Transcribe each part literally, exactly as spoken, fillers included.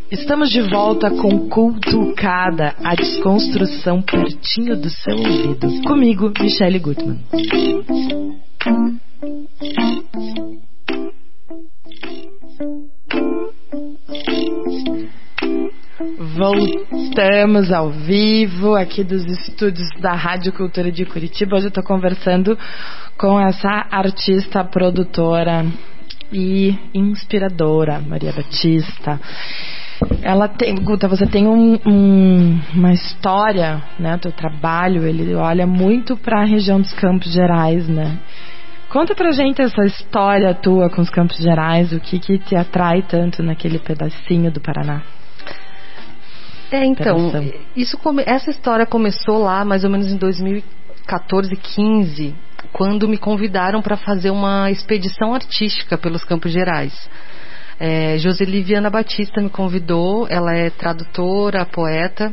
Estamos de volta com Cultucada, a desconstrução pertinho do seu ouvido. Comigo, Michele Gutmann. Voltamos ao vivo aqui dos estúdios da Rádio Cultura de Curitiba. Hoje eu estou conversando com essa artista, produtora e inspiradora, Maria Batista. Ela tem, Guta, você tem um, um, uma história, né? O teu trabalho, ele olha muito para a região dos Campos Gerais, né? Conta pra gente essa história tua com os Campos Gerais, o que que te atrai tanto naquele pedacinho do Paraná? É, então, isso, essa história começou lá mais ou menos em dois mil e quatorze, quinze, quando me convidaram para fazer uma expedição artística pelos Campos Gerais. É, Joseli Viana Batista me convidou, ela é tradutora, poeta,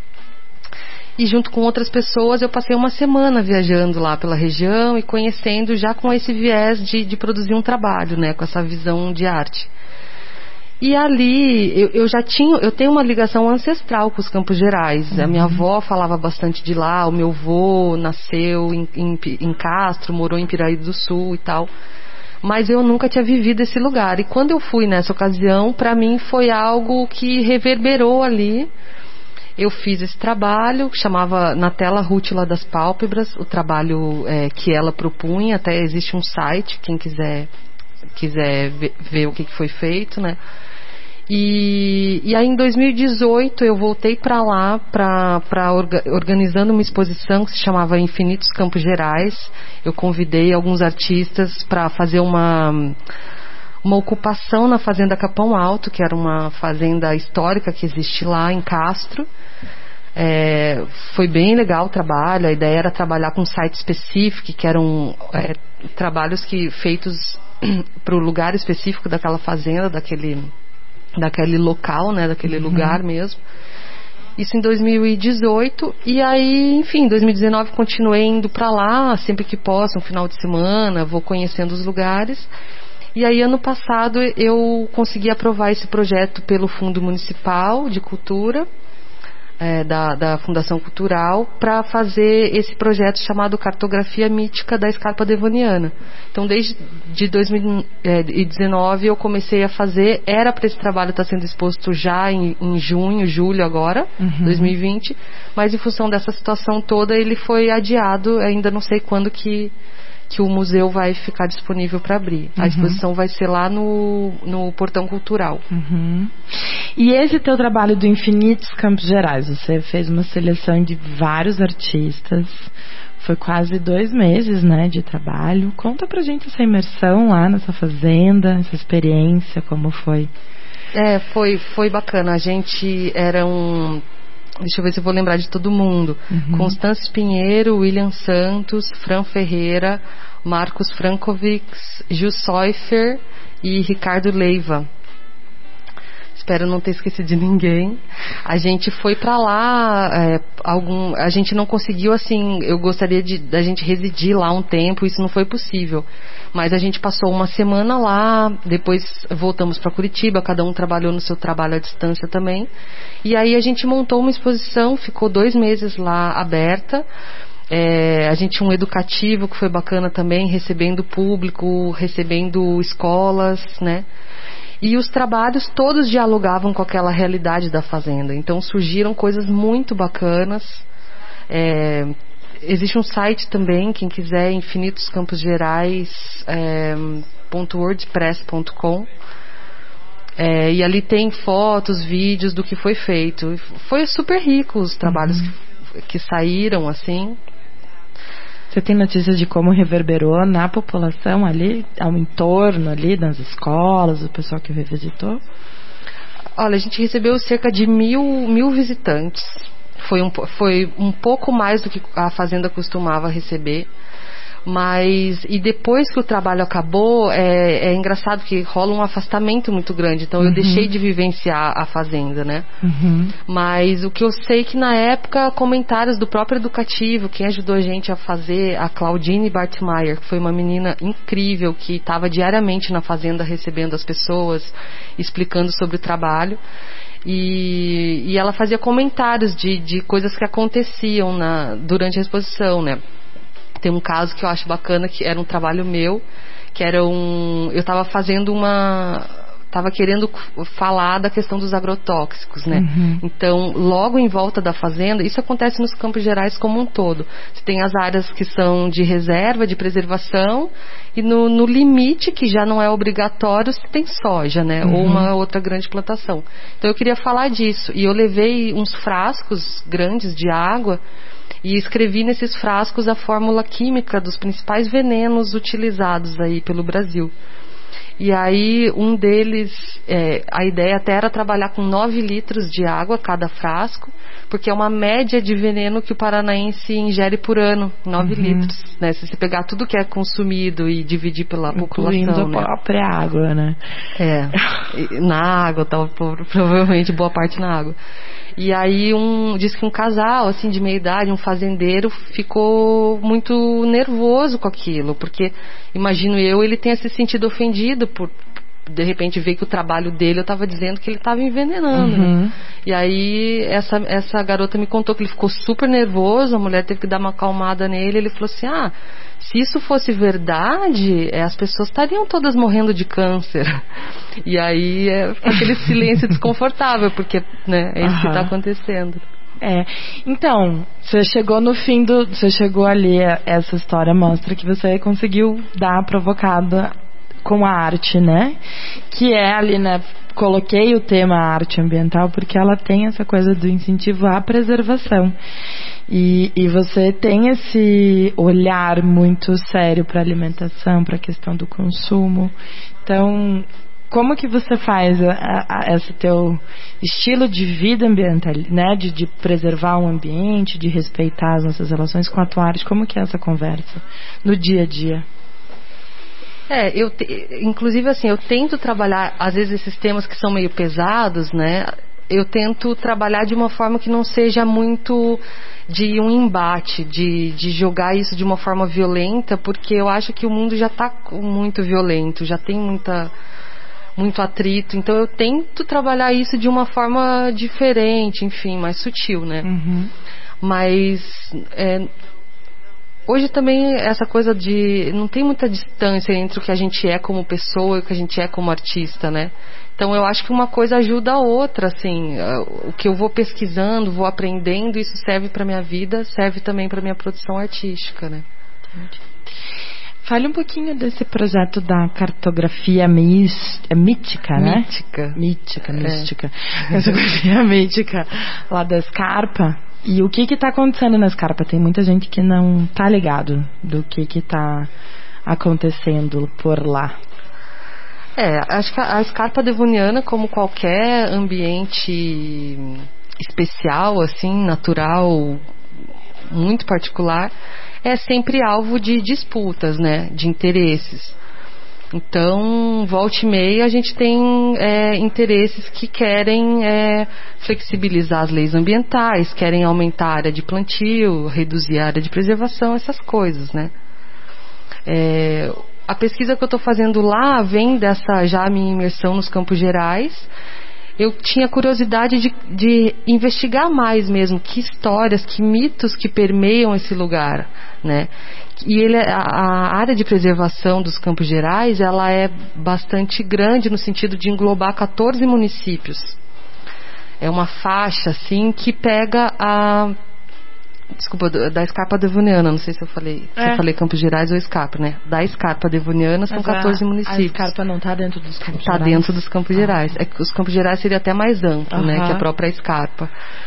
e junto com outras pessoas eu passei uma semana viajando lá pela região e conhecendo já com esse viés de, de produzir um trabalho, né, com essa visão de arte. E ali eu, eu já tinha, eu tenho uma ligação ancestral com os Campos Gerais. Uhum. A minha avó falava bastante de lá, o meu avô nasceu em, em, em Castro, morou em Piraí do Sul e tal. Mas eu nunca tinha vivido esse lugar. E quando eu fui nessa ocasião, para mim foi algo que reverberou ali. Eu fiz esse trabalho, que chamava Na Tela Rútila das Pálpebras, o trabalho é, que ela propunha. Até existe um site, quem quiser, quiser ver, ver o que foi feito, né? E, e aí em dois mil e dezoito eu voltei para lá pra, pra orga, organizando uma exposição que se chamava Infinitos Campos Gerais. Eu convidei alguns artistas para fazer uma, uma ocupação na Fazenda Capão Alto, que era uma fazenda histórica que existe lá em Castro. É, foi bem legal o trabalho. A ideia era trabalhar com um site específico, que eram é, trabalhos que, feitos para o lugar específico daquela fazenda, daquele... daquele local, né, daquele uhum. lugar mesmo. Isso em dois mil e dezoito. E aí, enfim, em dois mil e dezenove continuei indo pra lá, sempre que posso, um final de semana, vou conhecendo os lugares. E aí, ano passado, eu consegui aprovar esse projeto pelo Fundo Municipal de Cultura, é, da, da Fundação Cultural, para fazer esse projeto chamado Cartografia Mítica da Escarpa Devoniana. Então, desde de dois mil e dezenove eu comecei a fazer, era para esse trabalho estar sendo exposto já em, em junho, julho agora, uhum. dois mil e vinte, mas em função dessa situação toda ele foi adiado, ainda não sei quando que, que o museu vai ficar disponível para abrir. Uhum. A exposição vai ser lá no, no Portão Cultural. Uhum. E esse teu trabalho do Infinitos Campos Gerais, você fez uma seleção de vários artistas, foi quase dois meses, né, de trabalho. Conta pra gente essa imersão lá nessa fazenda, essa experiência, como foi? É, foi, foi bacana. A gente era um... Deixa eu ver se eu vou lembrar de todo mundo. Uhum. Constance Pinheiro, William Santos, Fran Ferreira, Marcos Frankovics, Gil Seufer e Ricardo Leiva. Espero não ter esquecido de ninguém. A gente foi pra lá, é, algum, a gente não conseguiu, assim, eu gostaria de da gente residir lá um tempo, isso não foi possível. Mas a gente passou uma semana lá, depois voltamos para Curitiba, cada um trabalhou no seu trabalho à distância também. E aí a gente montou uma exposição, ficou dois meses lá aberta. É, a gente tinha um educativo que foi bacana também, recebendo público, recebendo escolas, né? E os trabalhos todos dialogavam com aquela realidade da fazenda. Então surgiram coisas muito bacanas. É, existe um site também, quem quiser, infinitos campos gerais ponto wordpress ponto com. É, e ali tem fotos, vídeos do que foi feito. Foi super rico os trabalhos uhum. que, que saíram, assim. Você tem notícias de como reverberou na população ali, ao entorno ali, nas escolas, o pessoal que revisitou? Olha, a gente recebeu cerca de mil, mil visitantes. Foi um, foi um pouco mais do que a fazenda costumava receber. Mas, e depois que o trabalho acabou, é, é engraçado que rola um afastamento muito grande. Então, uhum. eu deixei de vivenciar a fazenda, né? Uhum. Mas o que eu sei que na época, comentários do próprio educativo, quem ajudou a gente a fazer, a Claudine Bartmeier, que foi uma menina incrível, que estava diariamente na fazenda recebendo as pessoas, explicando sobre o trabalho. E, e ela fazia comentários de, de coisas que aconteciam na, durante a exposição, né? Tem um caso que eu acho bacana, que era um trabalho meu, que era um... Eu estava fazendo uma... Estava querendo falar da questão dos agrotóxicos, né? Uhum. Então, logo em volta da fazenda, isso acontece nos Campos Gerais como um todo. Você tem as áreas que são de reserva, de preservação, e no, no limite, que já não é obrigatório, você tem soja, né? Uhum. Ou uma outra grande plantação. Então, eu queria falar disso. E eu levei uns frascos grandes de água e escrevi nesses frascos a fórmula química dos principais venenos utilizados aí pelo Brasil. E aí um deles, é, a ideia até era trabalhar com nove litros de água cada frasco, porque é uma média de veneno que o paranaense ingere por ano, nove uhum. litros, né? Se você pegar tudo que é consumido e dividir pela Incluindo população, a né? própria água, né? É, na água, tal, provavelmente boa parte na água. E aí um, diz que um casal, assim, de meia idade, um fazendeiro, ficou muito nervoso com aquilo, porque, imagino eu, ele tenha se sentido ofendido por, de repente, ver que o trabalho dele, eu estava dizendo que ele estava envenenando, uhum. né? E aí essa, essa garota me contou que ele ficou super nervoso, a mulher teve que dar uma acalmada nele, ele falou assim, ah, se isso fosse verdade, é, as pessoas estariam todas morrendo de câncer. E aí é aquele silêncio desconfortável, porque, né, é isso uhum. que está acontecendo. É, então, você chegou no fim do... Você chegou ali, essa história mostra que você conseguiu dar a provocada com a arte, né? Que é ali, né? Coloquei o tema arte ambiental porque ela tem essa coisa do incentivo à preservação. E, e você tem esse olhar muito sério para a alimentação, para a questão do consumo. Então, como que você faz a, a, esse teu estilo de vida ambiental, né? De, de preservar o ambiente, de respeitar as nossas relações com a tua arte? Como que é essa conversa no dia a dia? É, eu te, inclusive assim, eu tento trabalhar, às vezes esses temas que são meio pesados, né? Eu tento trabalhar de uma forma que não seja muito de um embate, de, de jogar isso de uma forma violenta, porque eu acho que o mundo já está muito violento, já tem muita, muito atrito, então eu tento trabalhar isso de uma forma diferente, enfim, mais sutil, né? Uhum. Mas... É, hoje também essa coisa de... Não tem muita distância entre o que a gente é como pessoa e o que a gente é como artista, né? Então eu acho que uma coisa ajuda a outra, assim. O que eu vou pesquisando, vou aprendendo, isso serve para minha vida, serve também para minha produção artística, né? Entendi. Fale um pouquinho desse projeto da cartografia mís, é mítica, né? Mítica. Mítica, mística. É. Cartografia mítica lá da Scarpa. E o que que tá acontecendo na Scarpa? Tem muita gente que não tá ligado do que que tá acontecendo por lá. É, acho que a Scarpa Devoniana, como qualquer ambiente especial, assim, natural, muito particular, é sempre alvo de disputas, né, de interesses. Então, volta e meia, a gente tem é, interesses que querem é, flexibilizar as leis ambientais, querem aumentar a área de plantio, reduzir a área de preservação, essas coisas, né? É, a pesquisa que eu estou fazendo lá vem dessa já minha imersão nos Campos Gerais. Eu tinha curiosidade de, de investigar mais mesmo que histórias, que mitos que permeiam esse lugar, né? E ele, a, a área de preservação dos Campos Gerais, ela é bastante grande no sentido de englobar quatorze municípios. É uma faixa, assim, que pega a... Desculpa, da Scarpa Devoniana, não sei se eu falei, é. se eu falei Campos Gerais ou Scarpa, né? Da Scarpa Devoniana são Mas quatorze a, municípios. A Scarpa não está dentro dos Campos tá Gerais? Está dentro dos Campos ah. Gerais. É que os Campos Gerais seria até mais amplo, uh-huh. né? Que a própria Scarpa.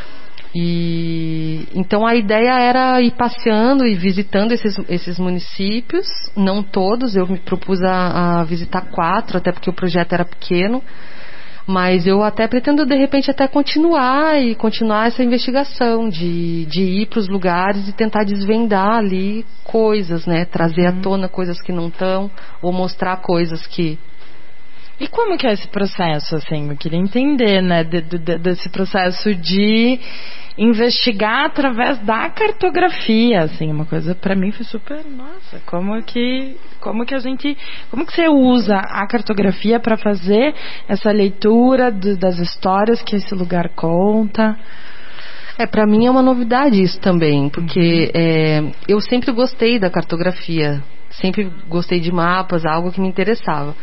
E então a ideia era ir passeando e visitando esses, esses municípios, não todos, eu me propus a, a visitar quatro, até porque o projeto era pequeno. Mas eu até pretendo, de repente, até continuar e continuar essa investigação de, de ir para os lugares e tentar desvendar ali coisas, né? Trazer uhum. à tona coisas que não estão, ou mostrar coisas que... E como que é esse processo, assim? Eu queria entender, né, de, de, desse processo de investigar através da cartografia, assim, uma coisa pra mim foi super, nossa, como que, como que a gente, como que você usa a cartografia para fazer essa leitura do, das histórias que esse lugar conta? É, para mim é uma novidade isso também, porque uhum. é, eu sempre gostei da cartografia, sempre gostei de mapas, algo que me interessava.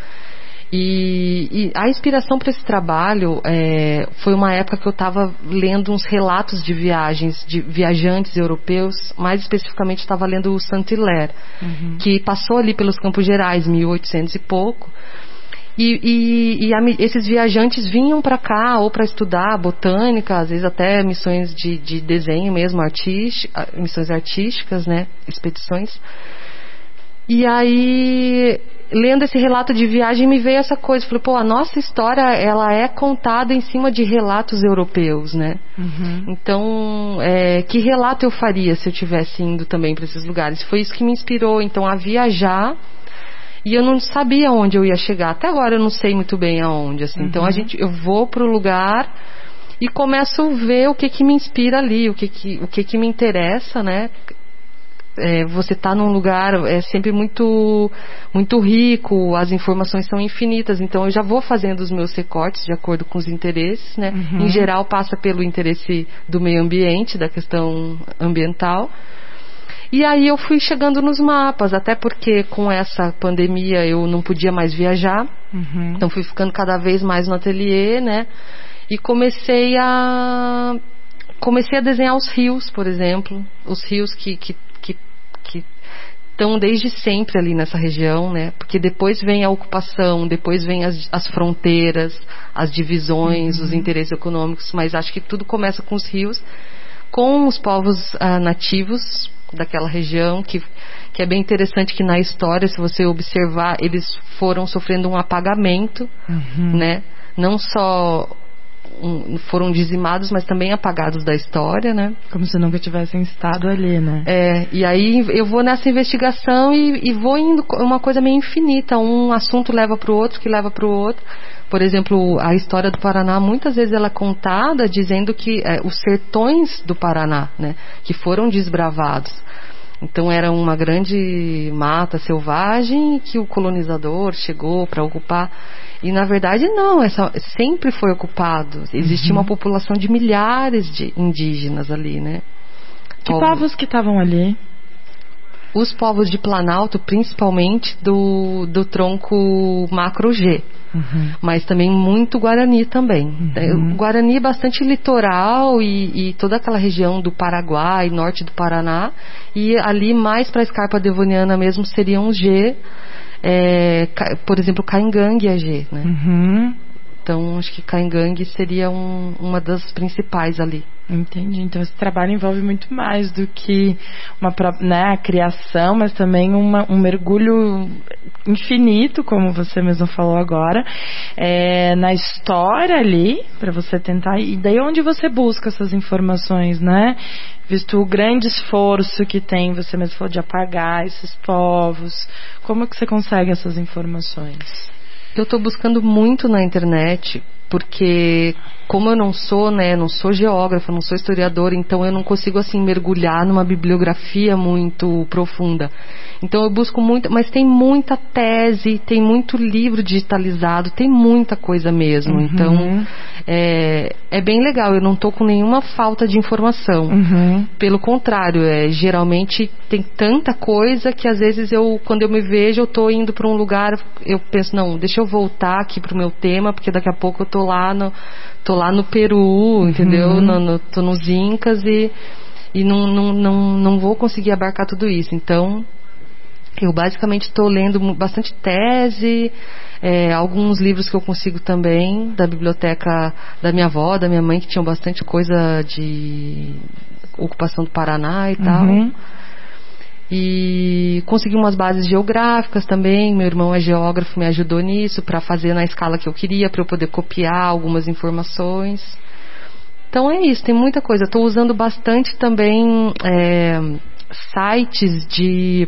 E, e a inspiração para esse trabalho é, foi uma época que eu estava lendo uns relatos de viagens de viajantes europeus, mais especificamente estava lendo o Saint-Hilaire, uhum. que passou ali pelos Campos Gerais, mil e oitocentos e pouco, e, e, e a, esses viajantes vinham para cá ou para estudar botânica, às vezes até missões de, de desenho mesmo, artística, missões artísticas, né, expedições. E aí, lendo esse relato de viagem, me veio essa coisa. Falei, pô, a nossa história, ela é contada em cima de relatos europeus, né? Uhum. Então, é, que relato eu faria se eu tivesse indo também para esses lugares? Foi isso que me inspirou, então, a viajar. E eu não sabia onde eu ia chegar. Até agora eu não sei muito bem aonde, assim. Uhum. Então, a gente, eu vou pro lugar e começo a ver o que que me inspira ali, o que que, o que, que me interessa, né? É, você está num lugar é sempre muito muito rico, as informações são infinitas, então eu já vou fazendo os meus recortes de acordo com os interesses, né? Uhum. Em geral passa pelo interesse do meio ambiente, da questão ambiental. E aí eu fui chegando nos mapas, até porque com essa pandemia eu não podia mais viajar, uhum. então fui ficando cada vez mais no ateliê, né? E comecei a comecei a desenhar os rios, por exemplo, os rios que, que que estão desde sempre ali nessa região, né? Porque depois vem a ocupação, depois vem as, as fronteiras, as divisões, uhum. os interesses econômicos, mas acho que tudo começa com os rios, com os povos ah, nativos daquela região, que, que é bem interessante que na história, se você observar, eles foram sofrendo um apagamento, uhum. né? Não só Um, foram dizimados, mas também apagados da história, né? Como se nunca tivessem estado ali, né? É, e aí eu vou nessa investigação e, e vou indo, uma coisa meio infinita, um assunto leva para o outro, que leva para o outro. Por exemplo, a história do Paraná, muitas vezes ela é contada dizendo que é, os sertões do Paraná, né? Que foram desbravados. Então era uma grande mata selvagem que o colonizador chegou para ocupar. E na verdade não, essa, sempre foi ocupado. Existia uhum. uma população de milhares de indígenas ali, né? Que povos, povos que estavam ali? Os povos de Planalto, principalmente do, do tronco macro G. Uhum. Mas também muito Guarani também. Uhum. O Guarani é bastante litoral e, e toda aquela região do Paraguai, norte do Paraná. E ali mais para a escarpa devoniana mesmo seriam os G. É, por exemplo, Caingangue é G, né? Uhum. Então acho que Caingangue seria um, uma das principais ali. Entendi. Então esse trabalho envolve muito mais do que uma, né, a criação, mas também uma, um mergulho infinito, como você mesmo falou agora, é, na história ali, para você tentar. E daí onde você busca essas informações, né? Visto o grande esforço que tem, você mesmo falou de apagar esses povos, como é que você consegue essas informações? Eu estou buscando muito na internet, porque como eu não sou, né, não sou geógrafa, não sou historiadora, então eu não consigo assim mergulhar numa bibliografia muito profunda. Então eu busco muito, mas tem muita tese, tem muito livro digitalizado, tem muita coisa mesmo. Uhum. Então é, é bem legal, eu não estou com nenhuma falta de informação. Uhum. Pelo contrário, é, geralmente tem tanta coisa que às vezes eu, quando eu me vejo, eu estou indo para um lugar, eu penso, não, deixa eu voltar aqui para o meu tema, porque daqui a pouco eu estou lá no, tô lá no Peru, entendeu? Uhum. No, no, tô nos Incas e, e não, não, não, não vou conseguir abarcar tudo isso. Então eu basicamente estou lendo bastante tese, é, alguns livros que eu consigo também da biblioteca da minha avó, da minha mãe, que tinham bastante coisa de ocupação do Paraná e tal. Uhum. E consegui umas bases geográficas também. Meu irmão é geógrafo, me ajudou nisso para fazer na escala que eu queria, para eu poder copiar algumas informações. Então é isso, tem muita coisa. Estou usando bastante também é, sites de...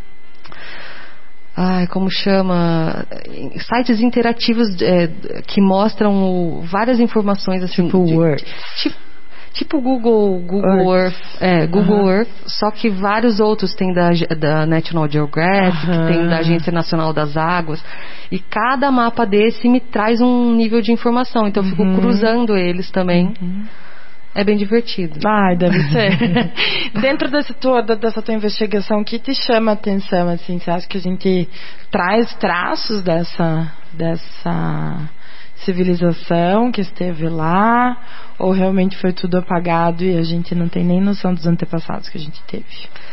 Ai, como chama? Sites interativos é, que mostram o, várias informações assim. Tipo de, Word. Tipo, tipo Google, Google Earth, Earth é, Google uh-huh. Earth, só que vários outros. Tem da, da National Geographic, uh-huh. tem da Agência Nacional das Águas. E cada mapa desse me traz um nível de informação. Então eu fico uh-huh. cruzando eles também. Uh-huh. É bem divertido. Ai, deve ser. Dentro desse tua, dessa tua investigação, o que te chama a atenção? Assim, você acha que a gente traz traços dessa, dessa civilização que esteve lá? Ou realmente foi tudo apagado e a gente não tem nem noção dos antepassados que a gente teve?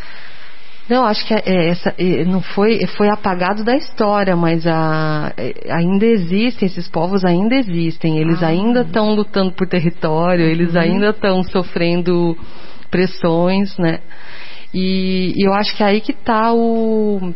Não, acho que é, essa, é, não foi, foi apagado da história, mas a, é, ainda existem, esses povos ainda existem, eles ah, ainda estão lutando por território, eles uhum. ainda estão sofrendo pressões, né? E, e eu acho que é aí que está o,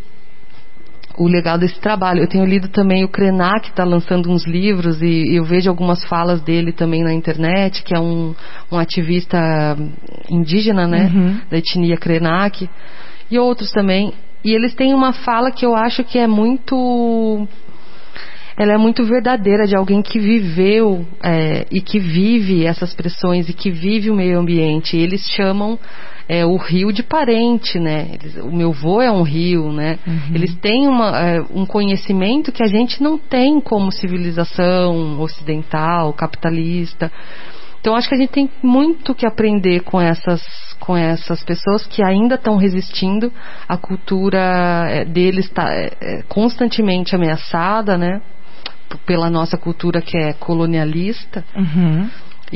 o legal desse trabalho. Eu tenho lido também o Krenak, que está lançando uns livros, e, e eu vejo algumas falas dele também na internet, que é um, um ativista indígena, né? Uhum. Da etnia Krenak. E outros também. E eles têm uma fala que eu acho que é muito... Ela é muito verdadeira, de alguém que viveu é, e que vive essas pressões e que vive o meio ambiente. E eles chamam é, o rio de parente, né? Eles, o meu avô é um rio, né? Uhum. Eles têm uma, é, um conhecimento que a gente não tem como civilização ocidental, capitalista. Então acho que a gente tem muito que aprender com essas, com essas pessoas que ainda estão resistindo. A cultura é, deles está é, é, constantemente ameaçada, né? Pela nossa cultura que é colonialista. Uhum.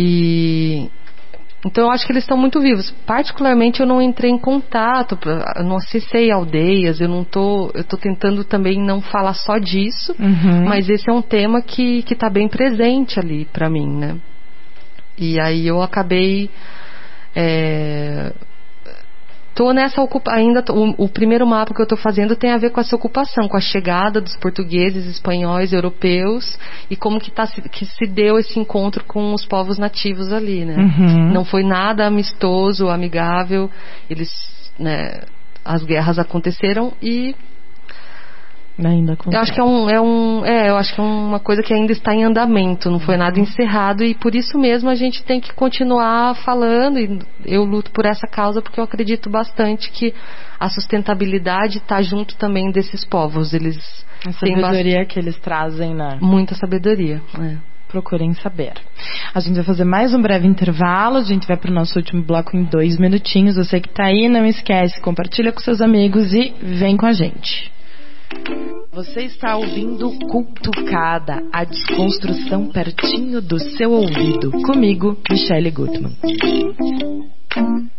E então eu acho que eles estão muito vivos. Particularmente eu não entrei em contato, eu não acessei aldeias, eu não tô, eu tô tentando também não falar só disso, uhum. mas esse é um tema que que está bem presente ali para mim, né? E aí eu acabei é, tô nessa ocupação ainda. O, o primeiro mapa que eu estou fazendo tem a ver com essa ocupação, com a chegada dos portugueses, espanhóis, europeus, e como que, tá, que se deu esse encontro com os povos nativos ali, né? Uhum. Não foi nada amistoso, amigável. Eles, né, as guerras aconteceram e ainda eu acho que é um, é um é, eu acho que é uma coisa que ainda está em andamento, não foi nada encerrado, e por isso mesmo a gente tem que continuar falando, e eu luto por essa causa porque eu acredito bastante que a sustentabilidade está junto também desses povos. Eles a sabedoria bast... que eles trazem, né? Muita sabedoria, é. Procurem saber. A gente vai fazer mais um breve intervalo. A gente vai para o nosso último bloco em dois minutinhos. Você que está aí, não esquece, compartilha com seus amigos e vem com a gente. Você está ouvindo Cultucada, a desconstrução pertinho do seu ouvido. Comigo, Michele Gutmann.